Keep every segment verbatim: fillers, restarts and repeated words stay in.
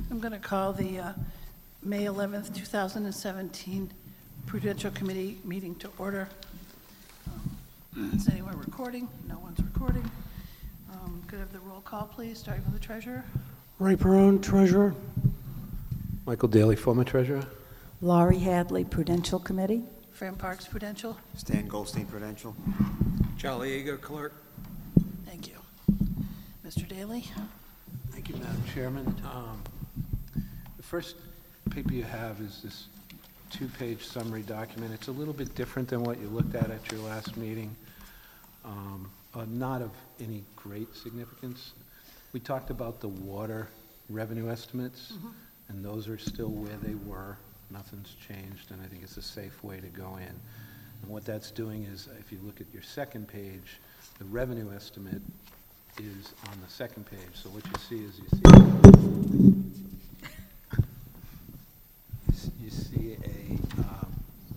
I'm going to call the uh, May eleventh, two thousand seventeen Prudential Committee meeting to order. Um, Is anyone recording? No one's recording. Um, Could I have the roll call, please, starting with the treasurer? Ray Perone, Treasurer. Michael Daly, former treasurer. Laurie Hadley, Prudential Committee. Fran Parks, Prudential. Stan Goldstein, Prudential. Charlie Eager, clerk. Thank you. Mister Daly? Thank you, Madam Chairman. Um, the first paper you have is this two-page summary document. It's a little bit different than what you looked at at your last meeting. Um, uh, not of any great significance. We talked about the water revenue estimates, mm-hmm. and those are still where they were. Nothing's changed, and I think it's a safe way to go in. And what that's doing is, if you look at your second page, the revenue estimate is on the second page. So what you see is you see you see a um,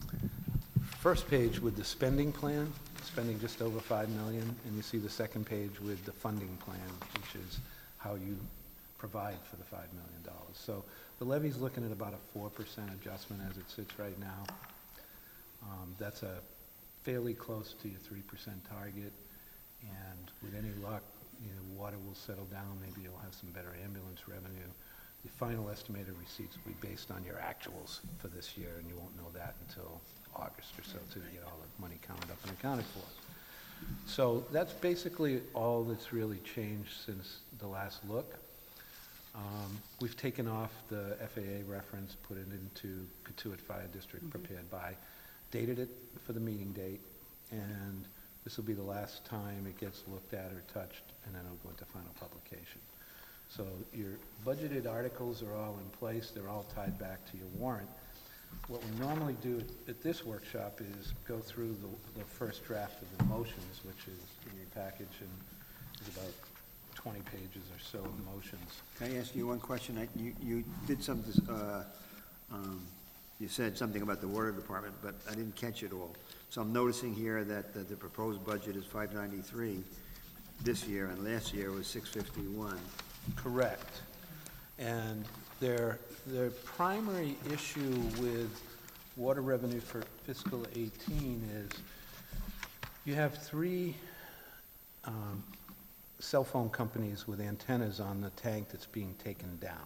first page with the spending plan, spending just over five million, and you see the second page with the funding plan, which is how you provide for the five million dollars. So the levy's looking at about a four percent adjustment as it sits right now. Um, that's a fairly close to your three percent target, and with any luck, you know, water will settle down. Maybe you'll have some better ambulance revenue. The final estimated receipts will be based on your actuals for this year, and you won't know that until August or so to get all the money counted up and accounted for. So that's basically all that's really changed since the last look. Um, we've taken off the F A A reference, put it into Katuitt Fire District, mm-hmm. prepared by, dated it for the meeting date, and this will be the last time it gets looked at or touched, and then it'll go into final publication. So your budgeted articles are all in place. They're all tied back to your warrant. What we normally do at, at this workshop is go through the, the first draft of the motions, which is in your package, and is about twenty pages or so of motions. Can I ask you one question? I, you, you did some, uh, um, you said something about the water department, but I didn't catch it all. So I'm noticing here that, that the proposed budget is five ninety-three this year, and last year was six fifty-one. Correct. And their, their primary issue with water revenue for fiscal eighteen is you have three um, cell phone companies with antennas on the tank that's being taken down.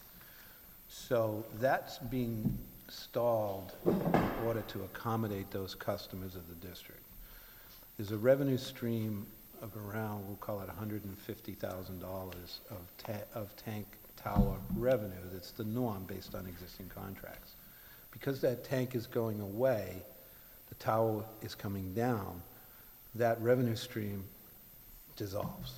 So that's being stalled in order to accommodate those customers of the district. There's a revenue stream of around, we'll call it one hundred fifty thousand dollars of, ta of tank tower revenue. That's the norm based on existing contracts. Because that tank is going away, the tower is coming down, that revenue stream dissolves.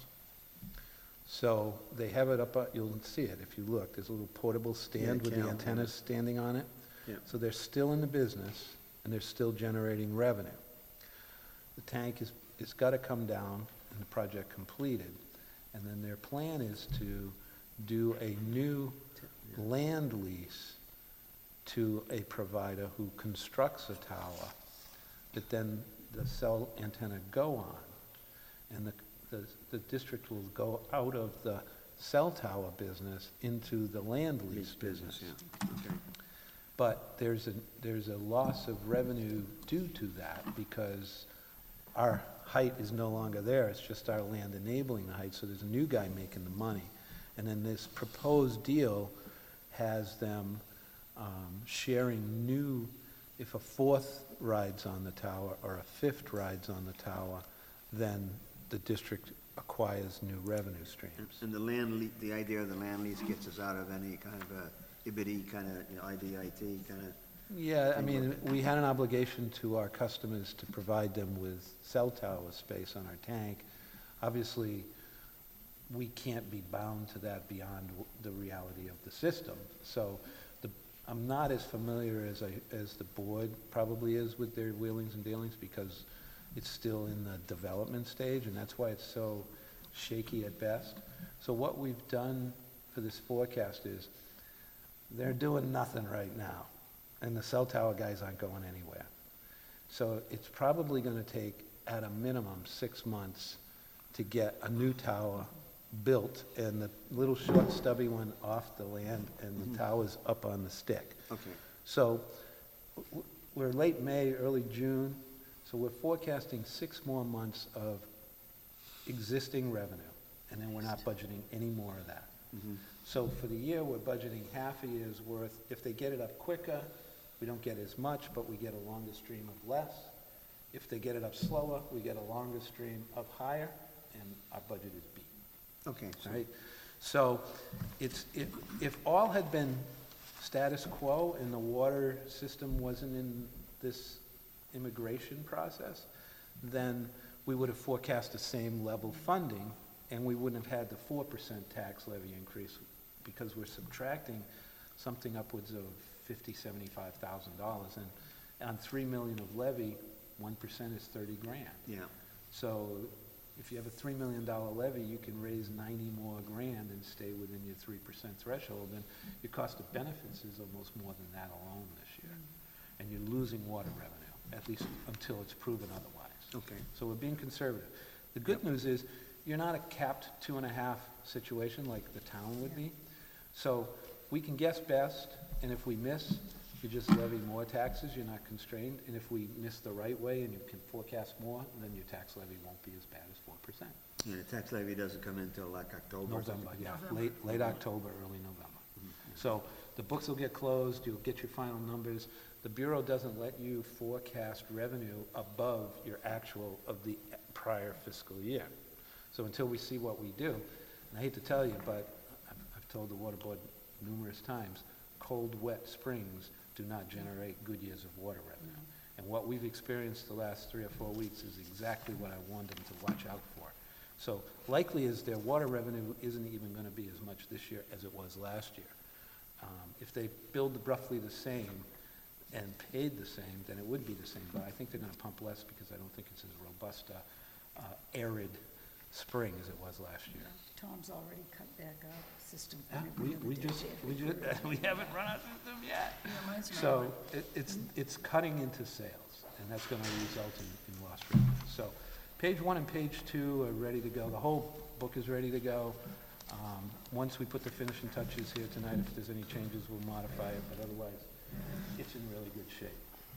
So they have it up, uh, you'll see it if you look. There's a little portable stand yeah, with the antennas standing on it. Yeah. So they're still in the business, and they're still generating revenue. The tank is, it's got to come down and the project completed. And then their plan is to do a new land lease to a provider who constructs a tower that then the cell antenna go on. And the, the, the district will go out of the cell tower business into the land lease business. business yeah. Okay. But there's a, there's a loss of revenue due to that because our height is no longer there. It's just our land enabling the height. So there's a new guy making the money. And then this proposed deal has them um, sharing new, if a fourth rides on the tower or a fifth rides on the tower, then the district acquires new revenue streams. And the land, le the idea of the land lease gets us out of any kind of a I B D kind of, you know, I B I T kind of. Yeah, I mean, we had an obligation to our customers to provide them with cell tower space on our tank. Obviously, we can't be bound to that beyond the reality of the system. So the, I'm not as familiar as, I, as the board probably is with their wheelings and dealings because it's still in the development stage, and that's why it's so shaky at best. So what we've done for this forecast is they're doing nothing right now, and the cell tower guys aren't going anywhere. So it's probably going to take, at a minimum, six months to get a new tower built, and the little short stubby one off the land, and the tower's up on the stick. Okay. So w- we're late May, early June, so we're forecasting six more months of existing revenue, and then we're not budgeting any more of that. So for the year, we're budgeting half a year's worth. If they get it up quicker, we don't get as much, but we get a longer stream of less. If they get it up slower, we get a longer stream of higher, and our budget is beat. Okay, so, Right? So it's, if, if all had been status quo and the water system wasn't in this immigration process, then we would have forecast the same level funding, and we wouldn't have had the four percent tax levy increase, because we're subtracting something upwards of fifty, seventy-five thousand dollars, and on three million of levy, one percent is thirty grand. yeah, So if you have a three million dollar levy, you can raise ninety more grand and stay within your three percent threshold, and your cost of benefits is almost more than that alone this year. And you're losing water revenue, at least until it's proven otherwise. okay. So we're being conservative. The good news is, you're not a capped two and a half situation like the town would be. So we can guess best, and if we miss, you just levy more taxes, you're not constrained. And if we miss the right way and you can forecast more, then your tax levy won't be as bad as four percent. Yeah, the tax levy doesn't come in until like October or something. November, yeah, late, late October, early November. So the books will get closed, you'll get your final numbers. The Bureau doesn't let you forecast revenue above your actual of the prior fiscal year. So until we see what we do, and I hate to tell you, but I've, I've told the Water Board numerous times, cold, wet springs do not generate good years of water revenue. And what we've experienced the last three or four weeks is exactly what I warned them to watch out for. So likely is their water revenue isn't even gonna be as much this year as it was last year. Um, if they billed roughly the same and paid the same, then it would be the same, but I think they're gonna pump less because I don't think it's as robust a, uh, arid spring as it was last year. Tom's already cut back our system. for Yeah, every we, other we day. just, we just, we haven't run our system yet. Yeah, mine's not So it, it's, it's cutting into sales, and that's gonna result in, in lost revenue. So page one and page two are ready to go. The whole book is ready to go. Um, once we put the finishing touches here tonight, if there's any changes, we'll modify it, but otherwise, it's in really good shape.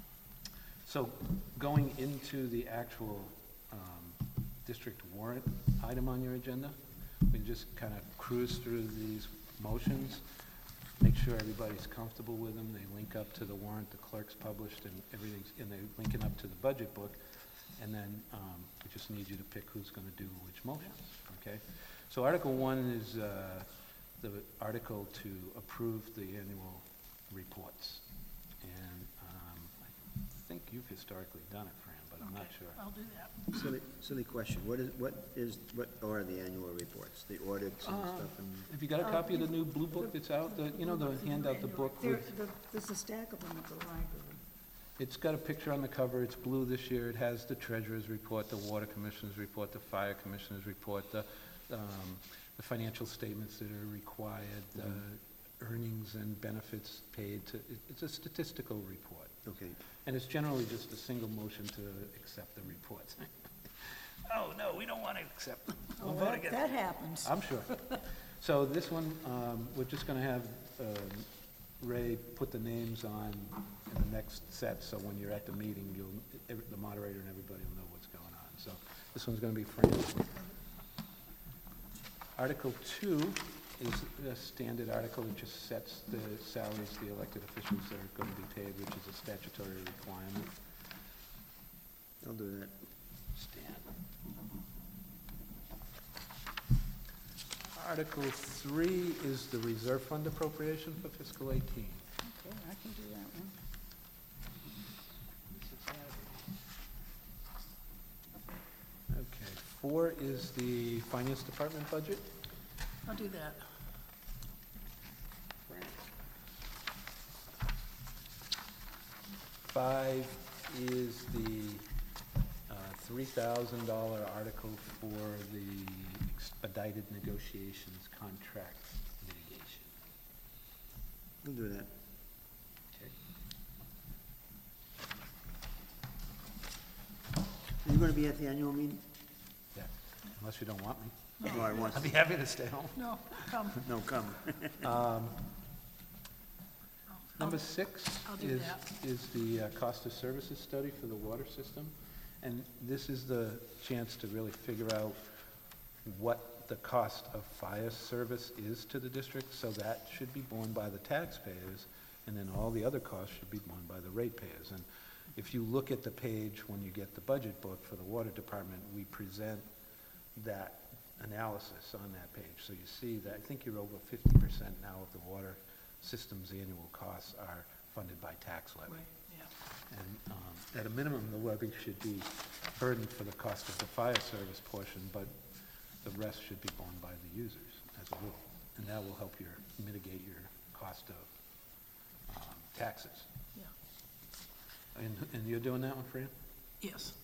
So going into the actual, um, district warrant item on your agenda, we can just kind of cruise through these motions, make sure everybody's comfortable with them, they link up to the warrant the clerk's published, and everything's, and they're linking up to the budget book, and then, um, we just need you to pick who's gonna do which motions, okay? So Article one is, uh, the article to approve the annual reports, and, um, I think you've historically done it, Fran, but I'm not Okay, sure. I'll do that. Silly, silly question. What is, what is, what are the annual reports? The audits and Uh, stuff and, Have you got a copy of the new blue book that's out, the, you know, the handout, the book There, with, the- there's a stack of them at the library. it's got a picture on the cover, it's blue this year, it has the treasurer's report, the water commissioner's report, the fire commissioner's report, the, um, the financial statements that are required, the earnings and benefits paid to, it- it's a statistical report. okay. And it's generally just a single motion to accept the reports. Oh, no, we don't want to accept them. Oh, We'll vote that, against that happens. I'm sure. So this one, um, we're just gonna have, um, Ray put the names on in the next set, so when you're at the meeting, you'll, every- the moderator and everybody will know what's going on. So this one's gonna be Fran. Article two is a standard article that just sets the salaries of the elected officials that are gonna be paid, which is a statutory requirement. I'll do that. Stan. Article three is the reserve fund appropriation for fiscal eighteen. Okay, I can do that one. Okay, four is the finance department budget. I'll do that. Five is the uh, three thousand dollar article for the expedited negotiations contract mitigation. We'll do that. Okay. Are you gonna be at the annual meeting? Yeah, unless you don't want me. No, I want, I'd be happy to stay home. No, come. no, come. Number six I'll do is, that. is the uh, cost of services study for the water system. And this is the chance to really figure out what the cost of fire service is to the district, so that should be borne by the taxpayers, and then all the other costs should be borne by the ratepayers. And if you look at the page when you get the budget book for the water department, we present that analysis on that page. So you see that, I think you're over fifty percent now of the water system's annual costs are funded by tax levy. Right, yeah. And um, at a minimum, the levy should be burdened for the cost of the fire service portion, but the rest should be borne by the users as a rule. And that will help your, mitigate your cost of um, taxes. Yeah. And, and you're doing that one, Fran? Yes.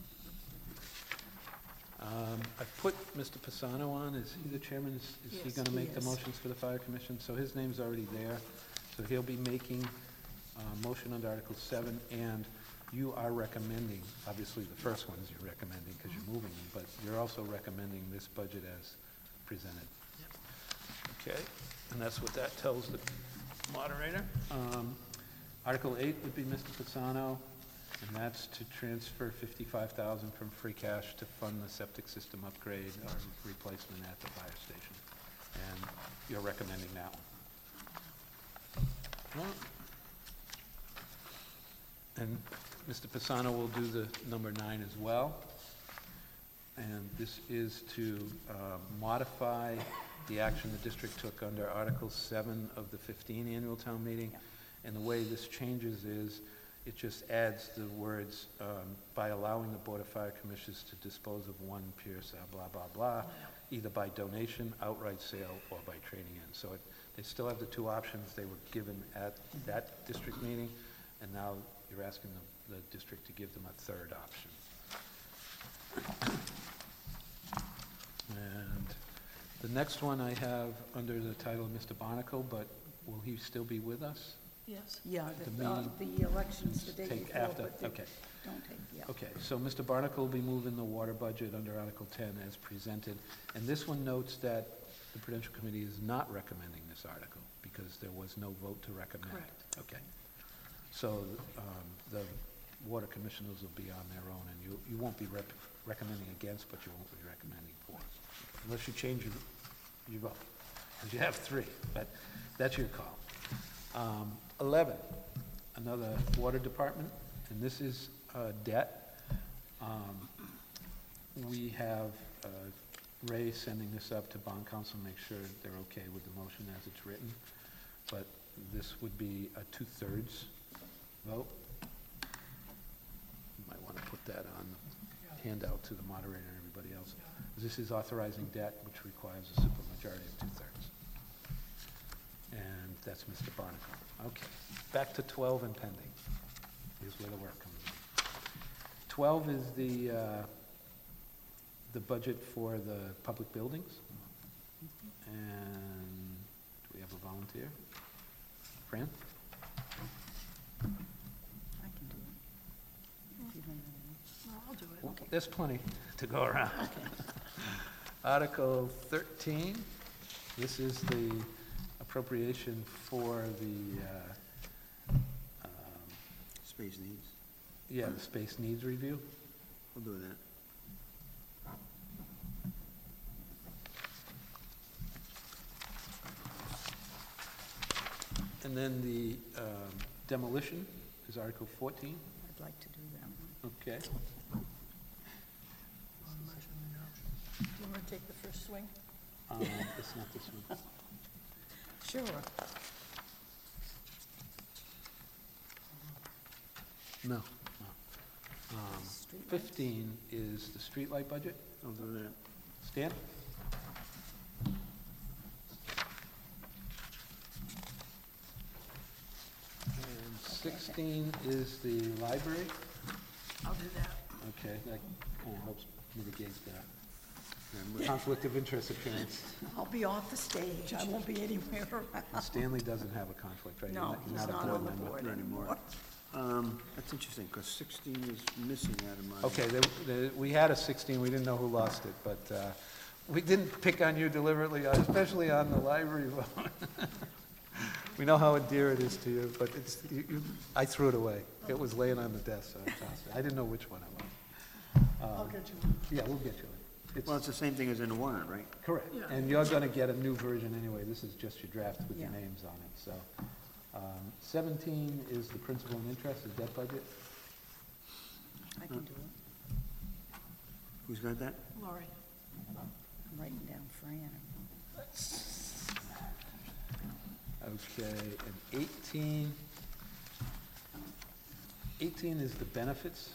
Um, I've put Mister Pisano on. Is he the chairman? Is, is he Yes, gonna he make the is. motions for the fire commission? So his name's already there. So he'll be making a motion under Article seven, and you are recommending, obviously the first ones you're recommending because you're moving them, but you're also recommending this budget as presented. Yep. Okay, and that's what that tells the moderator. Um, Article eight would be Mister Pisano, and that's to transfer fifty-five thousand from free cash to fund the septic system upgrade or replacement at the fire station. And you're recommending that one. Well, and Mister Pisano will do the number nine as well. And this is to uh, modify the action the district took under Article seven of the fifteen annual town meeting. And the way this changes is, it just adds the words, um, by allowing the Board of Fire Commissioners to dispose of one Pierce, uh, blah, blah, blah, either by donation, outright sale, or by trading in. So it, they still have the two options they were given at that district meeting, and now you're asking the, the district to give them a third option. And the next one I have under the title of Mister Barnacle, but will he still be with us? Yes. Yeah, The the, uh, meeting- the election's the day Take before, after, but they okay. don't take, yeah. Okay, so Mister Barnacle will be moving the water budget under Article ten as presented. And this one notes that the Prudential Committee is not recommending this article because there was no vote to recommend. Correct. Okay. So um, the water commissioners will be on their own, and you, you won't be rep- recommending against, but you won't be recommending for. Unless you change your, your vote, because you have three, but that's your call. Um, eleven, another water department, and this is uh, debt. Um, We have uh, Ray sending this up to bond council, make sure they're okay with the motion as it's written, but this would be a two-thirds vote. You might want to put that on the handout to the moderator and everybody else. This is authorizing debt, which requires a supermajority of two-thirds. And that's Mister Barnacle. Okay, back to twelve and pending. Here's where the work comes in. twelve is the, uh, the budget for the public buildings. And do we have a volunteer? Fran? I can do it. If you don't know. Well, I'll do it. Okay. There's plenty to go around. Article thirteen, this is the appropriation for the, uh, um, Space needs. yeah, the space needs review. We'll do that. And then the um, demolition is Article fourteen. I'd like to do that one. Okay. Do you want to take the first swing? Um, It's not this one. Sure. No, no. Um, Streetlights. fifteen is the streetlight budget. I'll do that. Stan? And sixteen is the library. I'll do that. Okay, that kind of helps mitigate that And we- conflict of interest appearance. I'll be off the stage. I won't be anywhere And around. Stanley doesn't have a conflict, right? You're No, not- you're he's a not board on the member. board Not anymore. anymore. Um, that's interesting, because sixteen is missing out of my. Okay, there- there- we had a sixteen, we didn't know who lost it, but uh, We didn't pick on you deliberately, especially on the library vote. We know how dear it is to you, but it's, you, you, I threw it away. It was laying on the desk, so I tossed it. I didn't know which one it was. I'll get you. Yeah, we'll get you it. It's Well, it's the same thing as in the warrant, right? correct, Yeah. and you're gonna get a new version anyway. This is just your draft with your Yeah. names on it, so. Um, seventeen is the principal and interest, is debt budget. I can do it. Who's got that? Lori. I'm writing down Fran. Okay, and eighteen, eighteen is the benefits,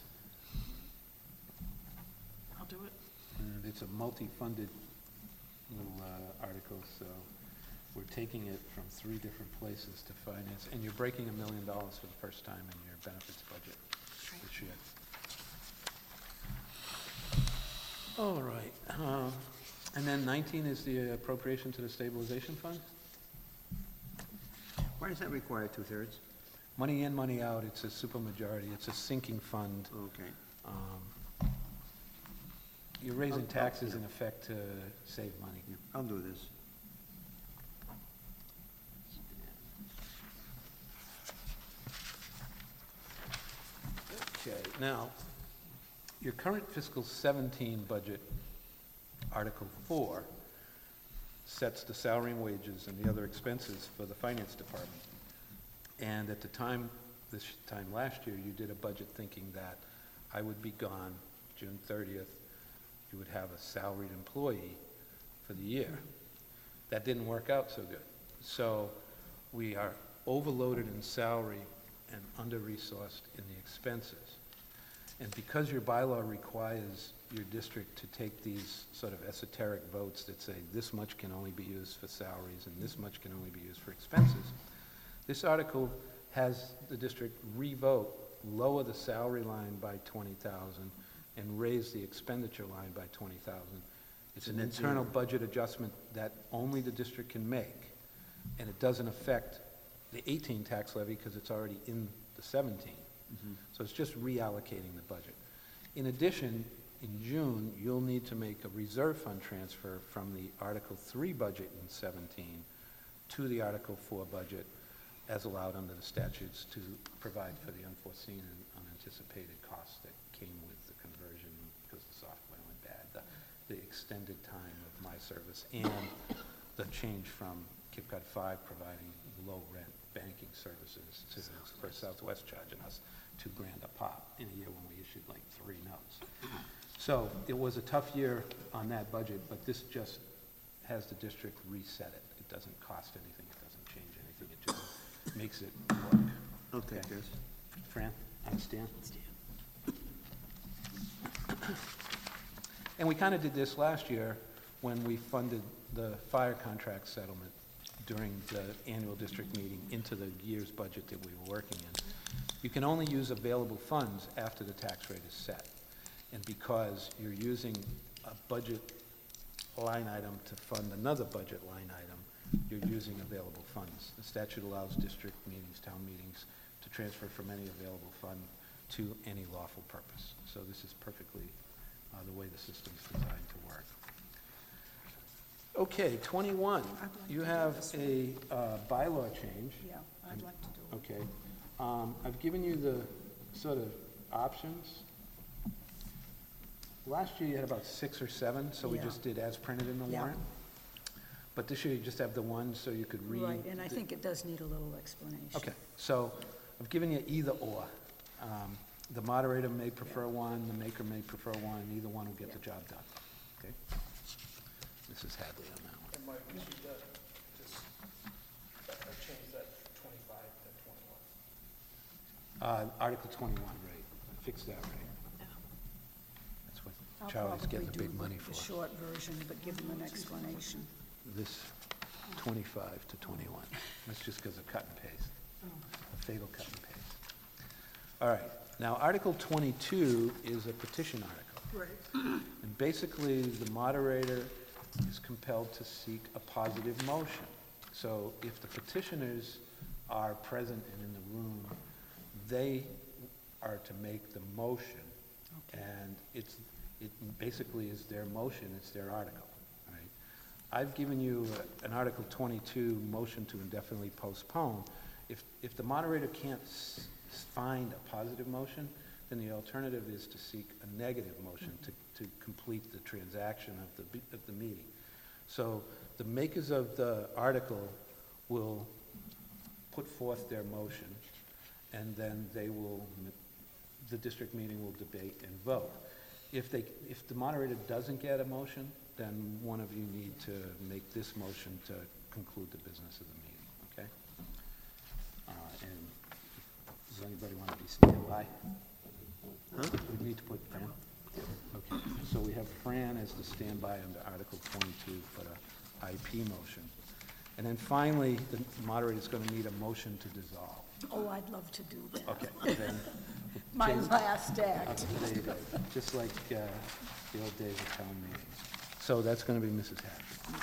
I'll do it. and it's a multi-funded little uh, article, so we're taking it from three different places to finance, and you're breaking a million dollars for the first time in your benefits budget this year. All right, um, and then nineteen is the appropriation to the stabilization fund. Why does that require two-thirds? Money in, money out, it's a supermajority, it's a sinking fund. Okay. Um, You're raising I'll- taxes yeah. in effect to save money. Yeah, I'll do this. Okay, now, your current fiscal seventeen budget, Article four, sets the salary and wages and the other expenses for the finance department. And at the time, this time last year, you did a budget thinking that I would be gone June thirtieth. You would have a salaried employee for the year. That didn't work out so good. So we are overloaded in salary and under-resourced in the expenses. And because your bylaw requires your district to take these sort of esoteric votes that say this much can only be used for salaries and this much can only be used for expenses, this article has the district revote, lower the salary line by twenty thousand and raise the expenditure line by twenty thousand. It's an net internal zero. budget adjustment that only the district can make, and it doesn't affect the eighteen tax levy because it's already in the seventeen. So it's just reallocating the budget. In addition, in June, you'll need to make a reserve fund transfer from the Article three budget in seventeen to the Article four budget as allowed under the statutes to provide for the unforeseen and unanticipated costs that came with the conversion because the software went bad, the, the extended time of my service, and the change from Cape Cod five providing low rent banking services to the First Southwest charging us two grand a pop in a year when we issued like three notes. So it was a tough year on that budget, but this just has the district reset it. It doesn't cost anything, it doesn't change anything, it just makes it work. I'll take Okay. this. Fran, understand? And we kind of did this last year when we funded the fire contract settlement during the annual district meeting into the year's budget that we were working in. You can only use available funds after the tax rate is set. And because you're using a budget line item to fund another budget line item, you're using available funds. The statute allows district meetings, town meetings, to transfer from any available fund to any lawful purpose. So this is perfectly uh, the way the system's designed to work. Okay, twenty-one, I'd like you to do have this a uh, bylaw change. Yeah, I'd like to do it. Okay. Um, I've given you the sort of options. Last year you had about six or seven, so we Yeah. just did as printed in the Yeah. warrant. But this year you just have the one, so you could read. Right, and I the- think it does need a little explanation. Okay, so I've given you either or. Um, The moderator may prefer one, the maker may prefer one, and either one will get the job done. Okay? Missus Hadley on that one. And Mike, we should uh, just uh, change that twenty-five to twenty-one. Uh, Article twenty-one, right. Fix that, right. That's what I'll Charlie's probably getting the do big money the for. short version, but give them an explanation. This twenty-five to twenty-one. That's just because of cut and paste. A fatal cut and paste. All right. Now, Article twenty-two is a petition article. Right. And basically, the moderator is compelled to seek a positive motion. So if the petitioners are present and in the room, they are to make the motion. Okay. And it's, it basically is their motion, it's their article, I've given you a- an Article twenty-two motion to indefinitely postpone. If, if the moderator can't s- s- find a positive motion, then the alternative is to seek a negative motion to, to complete the transaction of the, be- of the meeting. So the makers of the article will put forth their motion, and then they will, m- the district meeting will debate and vote. If they, if the moderator doesn't get a motion, then one of you need to make this motion to conclude the business of the meeting, okay? Uh, and does anybody want to be standby? Huh? We need to put Fran? Okay, so we have Fran as the standby under Article twenty-two for the I P motion. And then finally, the moderator's going to need a motion to dissolve. Oh, I'd love to do that. Okay, then. My James- last act. Okay, there you go, just like uh, the old days of town meetings. So that's going to be Missus Hatch.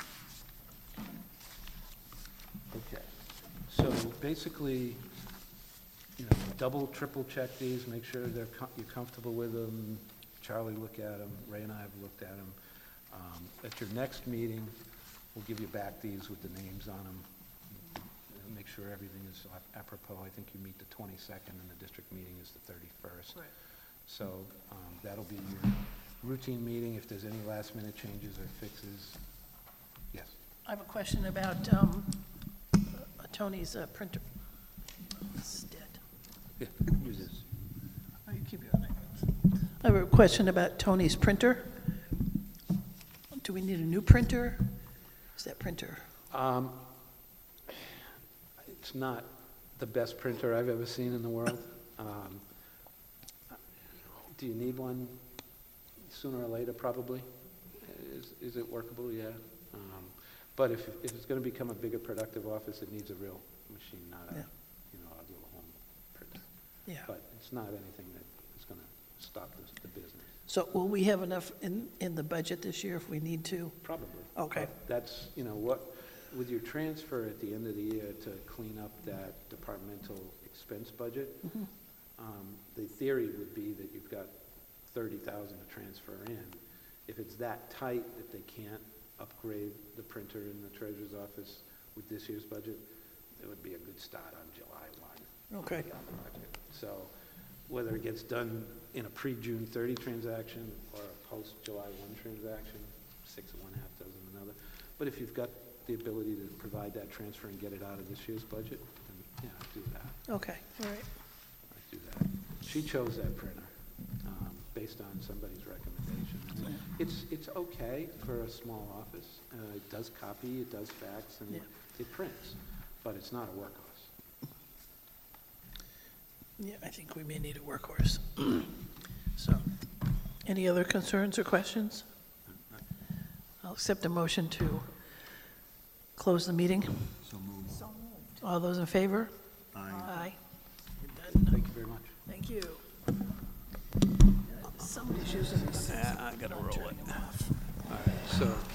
Okay, so basically, you know, double, triple check these, make sure they're, com- you're comfortable with them. Charlie, look at them, Ray and I have looked at them. Um, At your next meeting, we'll give you back these with the names on them. Make sure everything is ap- apropos. I think you meet the twenty-second and the district meeting is the thirty-first. Right. So um, that'll be your routine meeting. If there's any last minute changes or fixes, yes. I have a question about um, uh, Tony's uh, printer. It's dead. Yeah, use this. Oh, you keep your eye. I have a question about Tony's printer. Do we need a new printer? Is that printer? Um, It's not the best printer I've ever seen in the world. Um, Do you need one sooner or later? Probably. Is, is it workable? Yeah. Um, But if, if it's going to become a bigger productive office, it needs a real machine, not a, Yeah. you know, a little home printer. Yeah. But it's not anything that is going to stop the, the business. So will we have enough in, in the budget this year if we need to? Probably. Okay. But that's, you know, what, with your transfer at the end of the year to clean up that departmental expense budget, Mhm. um, the theory would be that you've got thirty thousand to transfer in. If it's that tight that they can't upgrade the printer in the treasurer's office with this year's budget, it would be a good start on July one. Okay. on the project. So whether it gets done in a pre-June thirty transaction or a post-July one transaction, six of one, half dozen of another. But if you've got the ability to provide that transfer and get it out of this year's budget, then, yeah, do that. Okay, all right. I do that. She chose that printer, um, based on somebody's recommendation. And It's, it's okay for a small office. Uh, it does copy, it does fax, and Yeah. it prints, but it's not a workhorse. Yeah, I think we may need a workhorse. So, any other concerns or questions? I'll accept a motion to close the meeting. So moved. So moved. All those in favor? Aye. Aye. We're done. Thank you very much. Thank you. Somebody's using this. I gotta roll it. All right, so